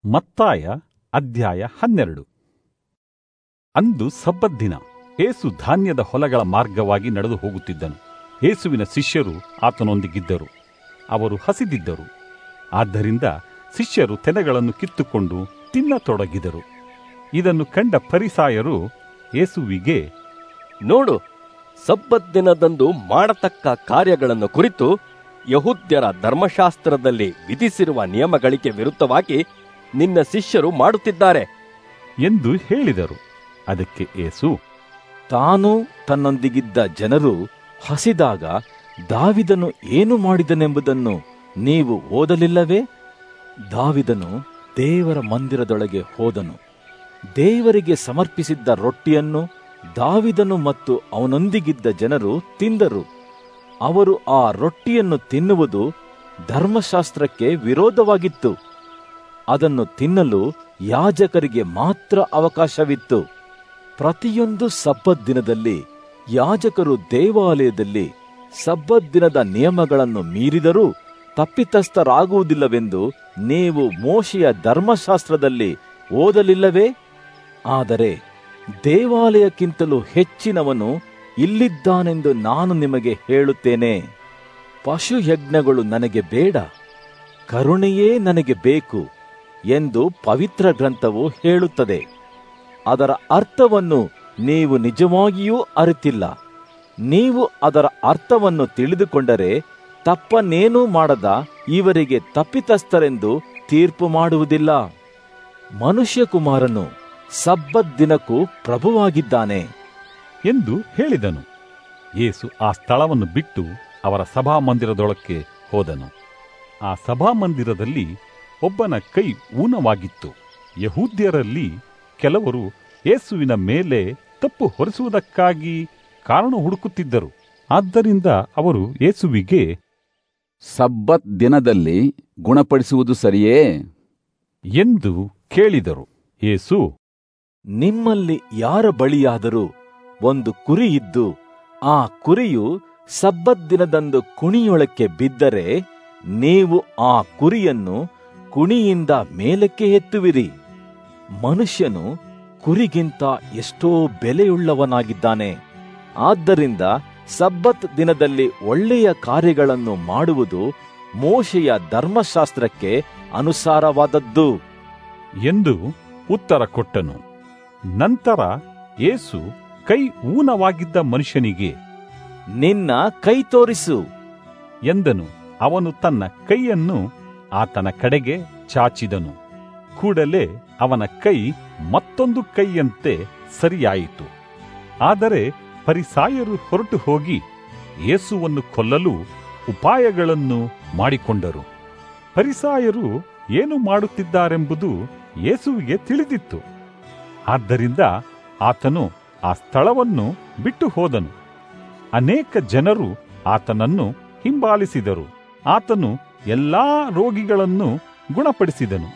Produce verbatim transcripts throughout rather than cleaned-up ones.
ಮತ್ತಾಯ ಅಧ್ಯಾಯ ಹನ್ನೆರಡು. ಅಂದು ಸಬ್ಬತ್ ದಿನ. ಏಸು ಧಾನ್ಯದ ಹೊಲಗಳ ಮಾರ್ಗವಾಗಿ ನಡೆದು ಹೋಗುತ್ತಿದ್ದನು. ಏಸುವಿನ ಶಿಷ್ಯರು ಆತನೊಂದಿಗಿದ್ದರು. ಅವರು ಹಸಿದಿದ್ದರು. ಆದ್ದರಿಂದ ಶಿಷ್ಯರು ತೆನೆಗಳನ್ನು ಕಿತ್ತುಕೊಂಡು ತಿನ್ನತೊಡಗಿದರು. ಇದನ್ನು ಕಂಡ ಫರಿಸಾಯರು ಏಸುವಿಗೆ, ನೋಡು, ಸಬ್ಬತ್ ದಿನದಂದು ಮಾಡತಕ್ಕ ಕಾರ್ಯಗಳನ್ನು ಕುರಿತು ಯಹೂದ್ಯರ ಧರ್ಮಶಾಸ್ತ್ರದಲ್ಲಿ ವಿಧಿಸಿರುವ ನಿಯಮಗಳಿಗೆ ವಿರುದ್ಧವಾಗಿ ನಿನ್ನ ಶಿಷ್ಯರು ಮಾಡುತ್ತಿದ್ದಾರೆ ಎಂದು ಹೇಳಿದರು. ಅದಕ್ಕೆ ಏಸು, ತಾನು ತನ್ನೊಂದಿಗಿದ್ದ ಜನರು ಹಸಿದಾಗ ದಾವಿದನು ಏನು ಮಾಡಿದನೆಂಬುದನ್ನು ನೀವು ಓದಲಿಲ್ಲವೇ? ದಾವಿದನು ದೇವರ ಮಂದಿರದೊಳಗೆ ಹೋದನು. ದೇವರಿಗೆ ಸಮರ್ಪಿಸಿದ್ದ ರೊಟ್ಟಿಯನ್ನು ದಾವಿದನು ಮತ್ತು ಅವನೊಂದಿಗಿದ್ದ ಜನರು ತಿಂದರು. ಅವರು ಆ ರೊಟ್ಟಿಯನ್ನು ತಿನ್ನುವುದು ಧರ್ಮಶಾಸ್ತ್ರಕ್ಕೆ ವಿರೋಧವಾಗಿತ್ತು. ಅದನ್ನು ತಿನ್ನಲು ಯಾಜಕರಿಗೆ ಮಾತ್ರ ಅವಕಾಶವಿತ್ತು. ಪ್ರತಿಯೊಂದು ಸಬ್ಬತ್ ದಿನದಲ್ಲಿ ಯಾಜಕರು ದೇವಾಲಯದಲ್ಲಿ ಸಬ್ಬತ್ ದಿನದ ನಿಯಮಗಳನ್ನು ಮೀರಿದರೂ ತಪ್ಪಿತಸ್ಥರಾಗುವುದಿಲ್ಲವೆಂದು ನೀವು ಮೋಶೆಯ ಧರ್ಮಶಾಸ್ತ್ರದಲ್ಲಿ ಓದಲಿಲ್ಲವೇ? ಆದರೆ ದೇವಾಲಯಕ್ಕಿಂತಲೂ ಹೆಚ್ಚಿನವನು ಇಲ್ಲಿದ್ದಾನೆಂದು ನಾನು ನಿಮಗೆ ಹೇಳುತ್ತೇನೆ. ಪಶುಯಜ್ಞಗಳು ನನಗೆ ಬೇಡ, ಕರುಣೆಯೇ ನನಗೆ ಬೇಕು ಎಂದು ಪವಿತ್ರ ಗ್ರಂಥವು ಹೇಳುತ್ತದೆ. ಅದರ ಅರ್ಥವನ್ನು ನೀವು ನಿಜವಾಗಿಯೂ ಅರಿತಿಲ್ಲ. ನೀವು ಅದರ ಅರ್ಥವನ್ನು ತಿಳಿದುಕೊಂಡರೆ ತಪ್ಪನ್ನೇನೂ ಮಾಡದ ಇವರಿಗೆ ತಪ್ಪಿತಸ್ಥರೆಂದು ತೀರ್ಪು ಮಾಡುವುದಿಲ್ಲ. ಮನುಷ್ಯಕುಮಾರನು ಸಬ್ಬತ್ ದಿನಕ್ಕೂ ಪ್ರಭುವಾಗಿದ್ದಾನೆ ಎಂದು ಹೇಳಿದನು. ಯೇಸು ಆ ಸ್ಥಳವನ್ನು ಬಿಟ್ಟು ಅವರ ಸಭಾಮಂದಿರದೊಳಕ್ಕೆ ಹೋದನು. ಆ ಸಭಾಮಂದಿರದಲ್ಲಿ ಒಬ್ಬನ ಕೈ ಊನವಾಗಿತ್ತು. ಯಹೂದ್ಯರಲ್ಲಿ ಕೆಲವರು ಯೇಸುವಿನ ಮೇಲೆ ತಪ್ಪು ಹೊರಿಸುವುದಕ್ಕಾಗಿ ಕಾರಣ ಹುಡುಕುತ್ತಿದ್ದರು. ಆದ್ದರಿಂದ ಅವರು ಯೇಸುವಿಗೆ, ಸಬ್ಬತ್ ದಿನದಲ್ಲಿ ಗುಣಪಡಿಸುವುದು ಸರಿಯೇ ಎಂದು ಕೇಳಿದರು. ಯೇಸು, ನಿಮ್ಮಲ್ಲಿ ಯಾರ ಬಳಿಯಾದರೂ ಒಂದು ಕುರಿ ಇದ್ದು ಆ ಕುರಿಯು ಸಬ್ಬತ್ ದಿನದಂದು ಕುಣಿಯೊಳಕ್ಕೆ ಬಿದ್ದರೆ ನೀವು ಆ ಕುರಿಯನ್ನು ಕುಣಿಯಿಂದ ಮೇಲಕ್ಕೆ ಎತ್ತುವಿರಿ. ಮನುಷ್ಯನು ಕುರಿಗಿಂತ ಎಷ್ಟೋ ಬೆಲೆಯುಳ್ಳವನಾಗಿದ್ದಾನೆ. ಆದ್ದರಿಂದ ಸಬ್ಬತ್ ದಿನದಲ್ಲಿ ಒಳ್ಳೆಯ ಕಾರ್ಯಗಳನ್ನು ಮಾಡುವುದು ಮೋಶೆಯ ಧರ್ಮಶಾಸ್ತ್ರಕ್ಕೆ ಅನುಸಾರವಾದದ್ದು ಎಂದು ಉತ್ತರ ಕೊಟ್ಟನು. ನಂತರ ಯೇಸು ಕೈ ಊನವಾಗಿದ್ದ ಮನುಷ್ಯನಿಗೆ, ನಿನ್ನ ಕೈ ತೋರಿಸು ಎಂದನು. ಅವನು ತನ್ನ ಕೈಯನ್ನು ಆತನ ಕಡೆಗೆ ಚಾಚಿದನು. ಕೂಡಲೇ ಅವನ ಕೈ ಮತ್ತೊಂದು ಕೈಯಂತೆ ಸರಿಯಾಯಿತು. ಆದರೆ ಫರಿಸಾಯರು ಹೊರಟು ಹೋಗಿ ಯೇಸುವನ್ನು ಕೊಲ್ಲಲು ಉಪಾಯಗಳನ್ನು ಮಾಡಿಕೊಂಡರು. ಫರಿಸಾಯರು ಏನು ಮಾಡುತ್ತಿದ್ದಾರೆಂಬುದು ಯೇಸುವಿಗೆ ತಿಳಿದಿತ್ತು. ಆದ್ದರಿಂದ ಆತನು ಆ ಸ್ಥಳವನ್ನು ಬಿಟ್ಟು ಹೋದನು. ಅನೇಕ ಜನರು ಆತನನ್ನು ಹಿಂಬಾಲಿಸಿದರು. ಆತನು ಎಲ್ಲಾ ರೋಗಿಗಳನ್ನು ಗುಣಪಡಿಸಿದನು.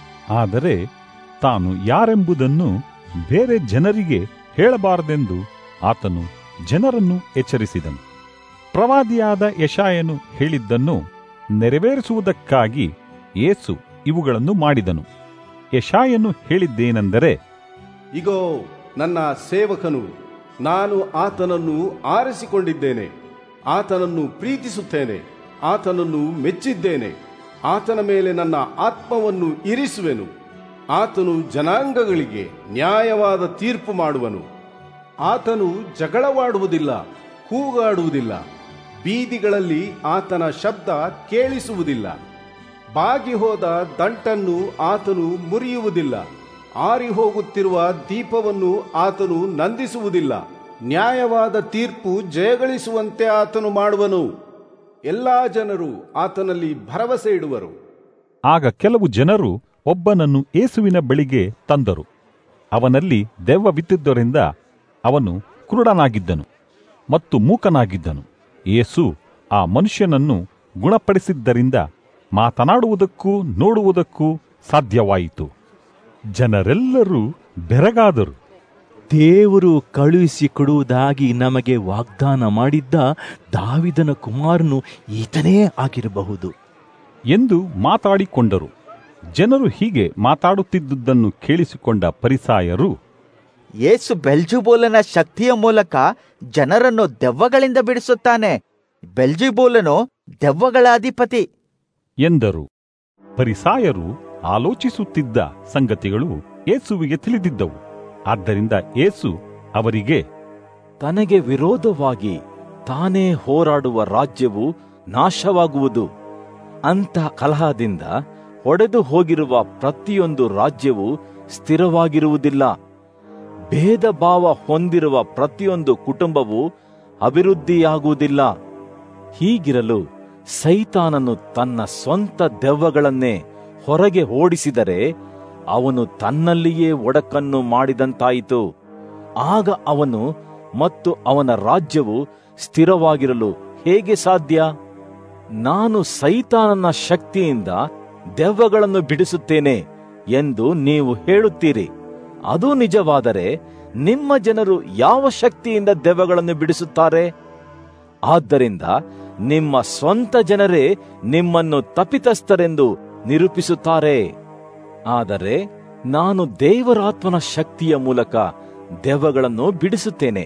ಆದರೆ ತಾನು ಯಾರೆಂಬುದನ್ನು ಬೇರೆ ಜನರಿಗೆ ಹೇಳಬಾರದೆಂದು ಆತನು ಜನರನ್ನು ಎಚ್ಚರಿಸಿದನು. ಪ್ರವಾದಿಯಾದ ಯೆಶಾಯನು ಹೇಳಿದ್ದನ್ನು ನೆರವೇರಿಸುವುದಕ್ಕಾಗಿ ಯೇಸು ಇವುಗಳನ್ನು ಮಾಡಿದನು. ಯೆಶಾಯನು ಹೇಳಿದ್ದೇನೆಂದರೆ, ಇಗೋ ನನ್ನ ಸೇವಕನು, ನಾನು ಆತನನ್ನು ಆರಿಸಿಕೊಂಡಿದ್ದೇನೆ, ಆತನನ್ನು ಪ್ರೀತಿಸುತ್ತೇನೆ, ಆತನನ್ನು ಮೆಚ್ಚಿದ್ದೇನೆ. ಆತನ ಮೇಲೆ ನನ್ನ ಆತ್ಮವನ್ನು ಇರಿಸುವೆನು. ಆತನು ಜನಾಂಗಗಳಿಗೆ ನ್ಯಾಯವಾದ ತೀರ್ಪು ಮಾಡುವನು. ಆತನು ಜಗಳವಾಡುವುದಿಲ್ಲ, ಕೂಗಾಡುವುದಿಲ್ಲ. ಬೀದಿಗಳಲ್ಲಿ ಆತನ ಶಬ್ದ ಕೇಳಿಸುವುದಿಲ್ಲ. ಬಾಗಿ ಹೋದ ದಂಟನ್ನು ಆತನು ಮುರಿಯುವುದಿಲ್ಲ. ಆರಿ ಹೋಗುತ್ತಿರುವ ದೀಪವನ್ನು ಆತನು ನಂದಿಸುವುದಿಲ್ಲ. ನ್ಯಾಯವಾದ ತೀರ್ಪು ಜಯಗಳಿಸುವಂತೆ ಆತನು ಮಾಡುವನು. ಎಲ್ಲಾ ಜನರು ಆತನಲ್ಲಿ ಭರವಸೆ ಇಡುವರು. ಆಗ ಕೆಲವು ಜನರು ಒಬ್ಬನನ್ನು ಯೇಸುವಿನ ಬಳಿಗೆ ತಂದರು. ಅವನಲ್ಲಿ ದೆವ್ವವಿದ್ದುದರಿಂದ ಅವನು ಕುರುಡನಾಗಿದ್ದನು ಮತ್ತು ಮೂಕನಾಗಿದ್ದನು. ಯೇಸು ಆ ಮನುಷ್ಯನನ್ನು ಗುಣಪಡಿಸಿದ್ದರಿಂದ ಮಾತನಾಡುವುದಕ್ಕೂ ನೋಡುವುದಕ್ಕೂ ಸಾಧ್ಯವಾಯಿತು. ಜನರೆಲ್ಲರೂ ಬೆರಗಾದರು. ದೇವರು ಕಳುಹಿಸಿಕೊಡುವುದಾಗಿ ನಮಗೆ ವಾಗ್ದಾನ ಮಾಡಿದ್ದ ದಾವಿದನ ಕುಮಾರನು ಈತನೇ ಆಗಿರಬಹುದು ಎಂದು ಮಾತಾಡಿಕೊಂಡರು. ಜನರು ಹೀಗೆ ಮಾತಾಡುತ್ತಿದ್ದುದನ್ನು ಕೇಳಿಸಿಕೊಂಡ ಫರಿಸಾಯರು, ಯೇಸು ಬೆಲ್ಜುಬೋಲನ ಶಕ್ತಿಯ ಮೂಲಕ ಜನರನ್ನು ದೆವ್ವಗಳಿಂದ ಬಿಡಿಸುತ್ತಾನೆ. ಬೆಲ್ಜುಬೋಲನು ದೆವ್ವಗಳ ಅಧಿಪತಿ ಎಂದರು. ಫರಿಸಾಯರು ಆಲೋಚಿಸುತ್ತಿದ್ದ ಸಂಗತಿಗಳು ಯೇಸುವಿಗೆ ತಿಳಿದಿದ್ದವು. ಆದ್ದರಿಂದ ಯೇಸು ಅವರಿಗೆ, ತನಗೆ ವಿರೋಧವಾಗಿ ತಾನೇ ಹೋರಾಡುವ ರಾಜ್ಯವು ನಾಶವಾಗುವುದು. ಅಂಥ ಕಲಹದಿಂದ ಒಡೆದು ಹೋಗಿರುವ ಪ್ರತಿಯೊಂದು ರಾಜ್ಯವು ಸ್ಥಿರವಾಗಿರುವುದಿಲ್ಲ. ಭೇದ ಭಾವ ಹೊಂದಿರುವ ಪ್ರತಿಯೊಂದು ಕುಟುಂಬವು ಅಭಿವೃದ್ಧಿಯಾಗುವುದಿಲ್ಲ. ಹೀಗಿರಲು ಸೈತಾನನು ತನ್ನ ಸ್ವಂತ ದೆವ್ವಗಳನ್ನೇ ಹೊರಗೆ ಓಡಿಸಿದರೆ ಅವನು ತನ್ನಲ್ಲಿಯೇ ಒಡಕನ್ನು ಮಾಡಿದಂತಾಯಿತು. ಆಗ ಅವನು ಮತ್ತು ಅವನ ರಾಜ್ಯವು ಸ್ಥಿರವಾಗಿರಲು ಹೇಗೆ ಸಾಧ್ಯ? ನಾನು ಸೈತಾನನ ಶಕ್ತಿಯಿಂದ ದೆವ್ವಗಳನ್ನು ಬಿಡಿಸುತ್ತೇನೆ ಎಂದು ನೀವು ಹೇಳುತ್ತೀರಿ. ಅದು ನಿಜವಾದರೆ ನಿಮ್ಮ ಜನರು ಯಾವ ಶಕ್ತಿಯಿಂದ ದೆವ್ವಗಳನ್ನು ಬಿಡಿಸುತ್ತಾರೆ? ಆದ್ದರಿಂದ ನಿಮ್ಮ ಸ್ವಂತ ಜನರೇ ನಿಮ್ಮನ್ನು ತಪ್ಪಿತಸ್ಥರೆಂದು ನಿರೂಪಿಸುತ್ತಾರೆ. ಆದರೆ ನಾನು ದೇವರಾತ್ಮನ ಶಕ್ತಿಯ ಮೂಲಕ ದೆವ್ವಗಳನ್ನು ಬಿಡಿಸುತ್ತೇನೆ.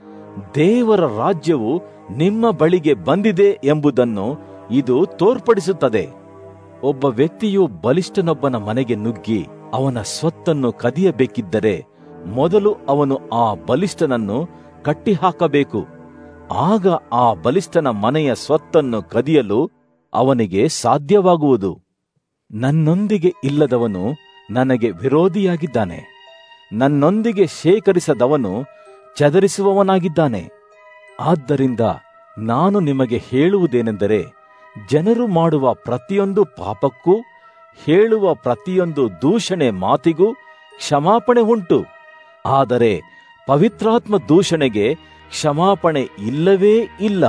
ದೇವರ ರಾಜ್ಯವು ನಿಮ್ಮ ಬಳಿಗೆ ಬಂದಿದೆ ಎಂಬುದನ್ನು ಇದು ತೋರ್ಪಡಿಸುತ್ತದೆ. ಒಬ್ಬ ವ್ಯಕ್ತಿಯು ಬಲಿಷ್ಠನೊಬ್ಬನ ಮನೆಗೆ ನುಗ್ಗಿ ಅವನ ಸ್ವತ್ತನ್ನು ಕದಿಯಬೇಕಿದ್ದರೆ ಮೊದಲು ಅವನು ಆ ಬಲಿಷ್ಠನನ್ನು ಕಟ್ಟಿಹಾಕಬೇಕು. ಆಗ ಆ ಬಲಿಷ್ಠನ ಮನೆಯ ಸ್ವತ್ತನ್ನು ಕದಿಯಲು ಅವನಿಗೆ ಸಾಧ್ಯವಾಗುವುದು. ನನ್ನೊಂದಿಗೆ ಇಲ್ಲದವನು ನನಗೆ ವಿರೋಧಿಯಾಗಿದ್ದಾನೆ. ನನ್ನೊಂದಿಗೆ ಶೇಖರಿಸದವನು ಚದರಿಸುವವನಾಗಿದ್ದಾನೆ. ಆದ್ದರಿಂದ ನಾನು ನಿಮಗೆ ಹೇಳುವುದೇನೆಂದರೆ, ಜನರು ಮಾಡುವ ಪ್ರತಿಯೊಂದು ಪಾಪಕ್ಕೂ ಹೇಳುವ ಪ್ರತಿಯೊಂದು ದೂಷಣೆ ಮಾತಿಗೂ ಕ್ಷಮಾಪಣೆ ಉಂಟು. ಆದರೆ ಪವಿತ್ರಾತ್ಮ ದೂಷಣೆಗೆ ಕ್ಷಮಾಪಣೆ ಇಲ್ಲವೇ ಇಲ್ಲ.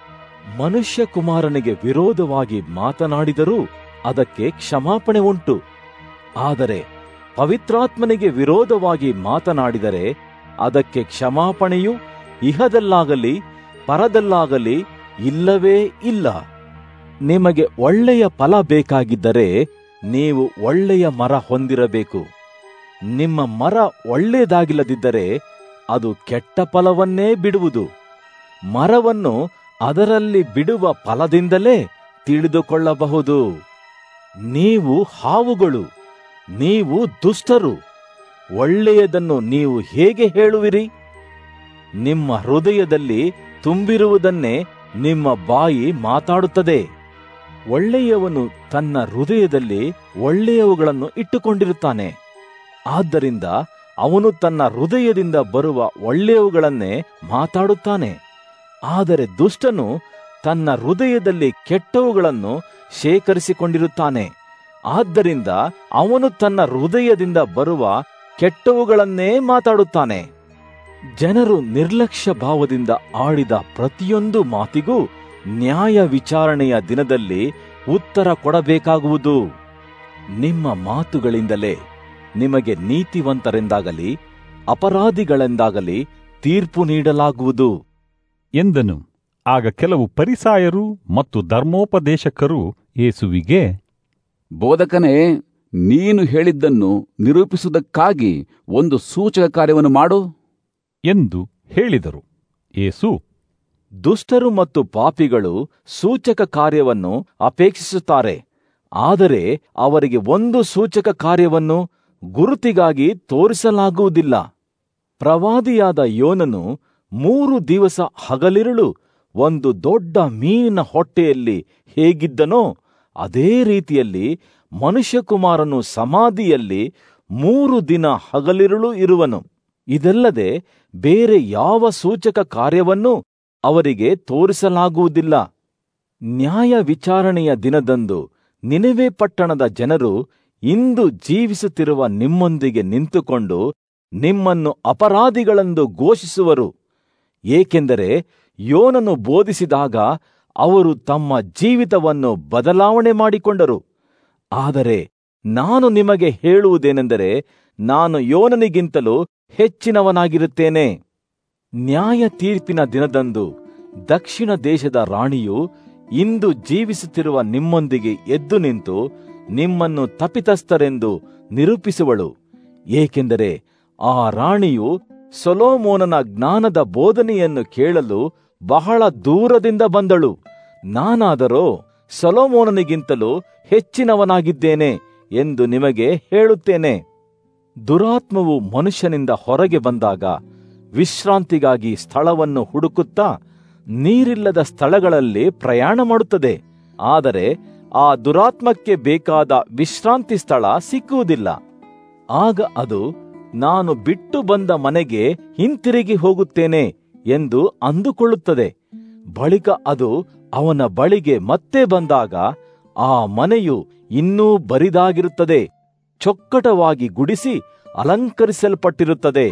ಮನುಷ್ಯ ಕುಮಾರನಿಗೆ ವಿರೋಧವಾಗಿ ಮಾತನಾಡಿದರೂ ಅದಕ್ಕೆ ಕ್ಷಮಾಪಣೆ ಉಂಟು. ಆದರೆ ಪವಿತ್ರಾತ್ಮನಿಗೆ ವಿರೋಧವಾಗಿ ಮಾತನಾಡಿದರೆ ಅದಕ್ಕೆ ಕ್ಷಮಾಪಣೆಯು ಇಹದಲ್ಲಾಗಲಿ ಪರದಲ್ಲಾಗಲಿ ಇಲ್ಲವೇ ಇಲ್ಲ. ನಿಮಗೆ ಒಳ್ಳೆಯ ಫಲ ಬೇಕಾಗಿದ್ದರೆ ನೀವು ಒಳ್ಳೆಯ ಮರ ಹೊಂದಿರಬೇಕು. ನಿಮ್ಮ ಮರ ಒಳ್ಳೆಯದಾಗಿಲ್ಲದಿದ್ದರೆ ಅದು ಕೆಟ್ಟ ಫಲವನ್ನೇ ಬಿಡುವುದು. ಮರವನ್ನು ಅದರಲ್ಲಿ ಬಿಡುವ ಫಲದಿಂದಲೇ ತಿಳಿದುಕೊಳ್ಳಬಹುದು. ನೀವು ಹಾವುಗಳು, ನೀವು ದುಷ್ಟರು. ಒಳ್ಳೆಯದನ್ನು ನೀವು ಹೇಗೆ ಹೇಳುವಿರಿ? ನಿಮ್ಮ ಹೃದಯದಲ್ಲಿ ತುಂಬಿರುವುದನ್ನೇ ನಿಮ್ಮ ಬಾಯಿ ಮಾತಾಡುತ್ತದೆ. ಒಳ್ಳೆಯವನು ತನ್ನ ಹೃದಯದಲ್ಲಿ ಒಳ್ಳೆಯವುಗಳನ್ನು ಇಟ್ಟುಕೊಂಡಿರುತ್ತಾನೆ. ಆದ್ದರಿಂದ ಅವನು ತನ್ನ ಹೃದಯದಿಂದ ಬರುವ ಒಳ್ಳೆಯವುಗಳನ್ನೇ ಮಾತಾಡುತ್ತಾನೆ. ಆದರೆ ದುಷ್ಟನು ತನ್ನ ಹೃದಯದಲ್ಲಿ ಕೆಟ್ಟವುಗಳನ್ನು ಶೇಖರಿಸಿಕೊಂಡಿರುತ್ತಾನೆ. ಆದ್ದರಿಂದ ಅವನು ತನ್ನ ಹೃದಯದಿಂದ ಬರುವ ಕೆಟ್ಟವುಗಳನ್ನೇ ಮಾತಾಡುತ್ತಾನೆ. ಜನರು ನಿರ್ಲಕ್ಷ್ಯ ಭಾವದಿಂದ ಆಡಿದ ಪ್ರತಿಯೊಂದು ಮಾತಿಗೂ ನ್ಯಾಯ ವಿಚಾರಣೆಯ ದಿನದಲ್ಲಿ ಉತ್ತರ ಕೊಡಬೇಕಾಗುವುದು. ನಿಮ್ಮ ಮಾತುಗಳಿಂದಲೇ ನಿಮಗೆ ನೀತಿವಂತರೆಂದಾಗಲಿ ಅಪರಾಧಿಗಳೆಂದಾಗಲಿ ತೀರ್ಪು ನೀಡಲಾಗುವುದು ಎಂದನು. ಆಗ ಕೆಲವು ಫರಿಸಾಯರು ಮತ್ತು ಧರ್ಮೋಪದೇಶಕರು ಯೇಸುವಿಗೆ, ಬೋಧಕನೇ, ನೀನು ಹೇಳಿದ್ದನ್ನು ನಿರೂಪಿಸುವುದಕ್ಕಾಗಿ ಒಂದು ಸೂಚಕ ಕಾರ್ಯವನ್ನು ಮಾಡು ಎಂದು ಹೇಳಿದರು. ಯೇಸು, ದುಷ್ಟರು ಮತ್ತು ಪಾಪಿಗಳು ಸೂಚಕ ಕಾರ್ಯವನ್ನು ಅಪೇಕ್ಷಿಸುತ್ತಾರೆ. ಆದರೆ ಅವರಿಗೆ ಒಂದು ಸೂಚಕ ಕಾರ್ಯವನ್ನು ಗುರುತಿಗಾಗಿ ತೋರಿಸಲಾಗುವುದಿಲ್ಲ. ಪ್ರವಾದಿಯಾದ ಯೋನನು ಮೂರು ದಿವಸ ಹಗಲಿರುಳು ಒಂದು ದೊಡ್ಡ ಮೀನಿನ ಹೊಟ್ಟೆಯಲ್ಲಿ ಹೇಗಿದ್ದನೋ ಅದೇ ರೀತಿಯಲ್ಲಿ ಮನುಷ್ಯಕುಮಾರನು ಸಮಾಧಿಯಲ್ಲಿ ಮೂರು ದಿನ ಹಗಲಿರುಳು ಇರುವನು. ಇದಲ್ಲದೆ ಬೇರೆ ಯಾವ ಸೂಚಕ ಕಾರ್ಯವನ್ನೂ ಅವರಿಗೆ ತೋರಿಸಲಾಗುವುದಿಲ್ಲ. ನ್ಯಾಯ ವಿಚಾರಣೆಯ ದಿನದಂದು ನಿನೆವೆ ಪಟ್ಟಣದ ಜನರು ಇಂದು ಜೀವಿಸುತ್ತಿರುವ ನಿಮ್ಮೊಂದಿಗೆ ನಿಂತುಕೊಂಡು ನಿಮ್ಮನ್ನು ಅಪರಾಧಿಗಳೆಂದು ಘೋಷಿಸುವರು. ಏಕೆಂದರೆ ಯೋನನು ಬೋಧಿಸಿದಾಗ ಅವರು ತಮ್ಮ ಜೀವಿತವನ್ನು ಬದಲಾವಣೆ ಮಾಡಿಕೊಂಡರು. ಆದರೆ ನಾನು ನಿಮಗೆ ಹೇಳುವುದೇನೆಂದರೆ, ನಾನು ಯೋನನಿಗಿಂತಲೂ ಹೆಚ್ಚಿನವನಾಗಿರುತ್ತೇನೆ. ನ್ಯಾಯ ತೀರ್ಪಿನ ದಿನದಂದು ದಕ್ಷಿಣ ದೇಶದ ರಾಣಿಯು ಇಂದು ಜೀವಿಸುತ್ತಿರುವ ನಿಮ್ಮೊಂದಿಗೆ ಎದ್ದು ನಿಂತು ನಿಮ್ಮನ್ನು ತಪ್ಪಿತಸ್ಥರೆಂದು ನಿರೂಪಿಸುವಳು. ಏಕೆಂದರೆ ಆ ರಾಣಿಯು ಸೊಲೊಮೋನನ ಜ್ಞಾನದ ಬೋಧನೆಯನ್ನು ಕೇಳಲು ಬಹಳ ದೂರದಿಂದ ಬಂದಳು. ನಾನಾದರೋ ಸೊಲೊಮೋನನಿಗಿಂತಲೂ ಹೆಚ್ಚಿನವನಾಗಿದ್ದೇನೆ ಎಂದು ನಿಮಗೆ ಹೇಳುತ್ತೇನೆ. ದುರಾತ್ಮವು ಮನುಷ್ಯನಿಂದ ಹೊರಗೆ ಬಂದಾಗ ವಿಶ್ರಾಂತಿಗಾಗಿ ಸ್ಥಳವನ್ನು ಹುಡುಕುತ್ತಾ ನೀರಿಲ್ಲದ ಸ್ಥಳಗಳಲ್ಲಿ ಪ್ರಯಾಣ ಮಾಡುತ್ತದೆ. ಆದರೆ ಆ ದುರಾತ್ಮಕ್ಕೆ ಬೇಕಾದ ವಿಶ್ರಾಂತಿ ಸ್ಥಳ ಸಿಕ್ಕುವುದಿಲ್ಲ. ಆಗ ಅದು ನಾನು ಬಿಟ್ಟು ಬಂದ ಮನೆಗೆ ಹಿಂತಿರುಗಿ ಹೋಗುತ್ತೇನೆ ಎಂದು ಅಂದುಕೊಳ್ಳುತ್ತದೆ. ಬಳಿಕ ಅದು ಅವನ ಬಳಿಗೆ ಮತ್ತೆ ಬಂದಾಗ ಆ ಮನೆಯು ಇನ್ನೂ ಬರಿದಾಗಿರುತ್ತದೆ, ಚೊಕ್ಕಟವಾಗಿ ಗುಡಿಸಿ ಅಲಂಕರಿಸಲ್ಪಟ್ಟಿರುತ್ತದೆ.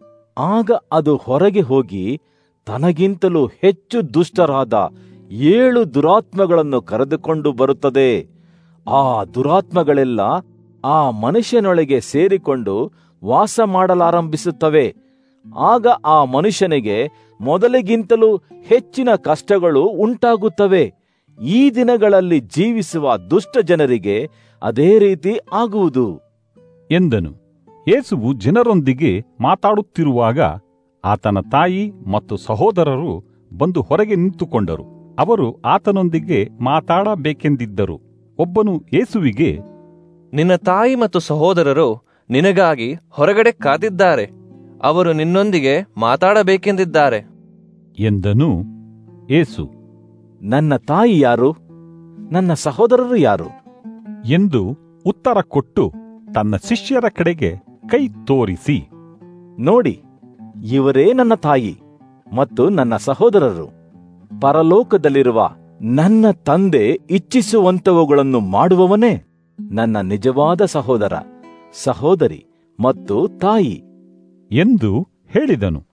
ಆಗ ಅದು ಹೊರಗೆ ಹೋಗಿ ತನಗಿಂತಲೂ ಹೆಚ್ಚು ದುಷ್ಟರಾದ ಏಳು ದುರಾತ್ಮಗಳನ್ನು ಕರೆದುಕೊಂಡು ಬರುತ್ತದೆ. ಆ ದುರಾತ್ಮಗಳೆಲ್ಲ ಆ ಮನುಷ್ಯನೊಳಗೆ ಸೇರಿಕೊಂಡು ವಾಸ ಮಾಡಲಾರಂಭಿಸುತ್ತವೆ. ಆಗ ಆ ಮನುಷ್ಯನಿಗೆ ಮೊದಲಿಗಿಂತಲೂ ಹೆಚ್ಚಿನ ಕಷ್ಟಗಳು ಉಂಟಾಗುತ್ತವೆ. ಈ ದಿನಗಳಲ್ಲಿ ಜೀವಿಸುವ ದುಷ್ಟ ಜನರಿಗೆ ಅದೇ ರೀತಿ ಆಗುವುದು ಎಂದನು. ಯೇಸುವು ಜನರೊಂದಿಗೆ ಮಾತಾಡುತ್ತಿರುವಾಗ ಆತನ ತಾಯಿ ಮತ್ತು ಸಹೋದರರು ಬಂದು ಹೊರಗೆ ನಿಂತುಕೊಂಡರು. ಅವರು ಆತನೊಂದಿಗೆ ಮಾತಾಡಬೇಕೆಂದಿದ್ದರು. ಒಬ್ಬನು ಯೇಸುವಿಗೆ, ನಿನ್ನ ತಾಯಿ ಮತ್ತು ಸಹೋದರರು ನಿನಗಾಗಿ ಹೊರಗಡೆ ಕಾದಿದ್ದಾರೆ, ಅವರು ನಿನ್ನೊಂದಿಗೆ ಮಾತಾಡಬೇಕೆಂದಿದ್ದಾರೆ ಎಂದನು. ಯೇಸು, ನನ್ನ ತಾಯಿ ಯಾರು, ನನ್ನ ಸಹೋದರರು ಯಾರು ಎಂದು ಉತ್ತರ ಕೊಟ್ಟು ತನ್ನ ಶಿಷ್ಯರ ಕಡೆಗೆ ಕೈ ತೋರಿಸಿ, ನೋಡಿ, ಇವರೇ ನನ್ನ ತಾಯಿ ಮತ್ತು ನನ್ನ ಸಹೋದರರು. ಪರಲೋಕದಲ್ಲಿರುವ ನನ್ನ ತಂದೆ ಇಚ್ಛಿಸುವಂತವುಗಳನ್ನು ಮಾಡುವವನೇ ನನ್ನ ನಿಜವಾದ ಸಹೋದರ, ಸಹೋದರಿ ಮತ್ತು ತಾಯಿ ಎಂದು ಹೇಳಿದನು.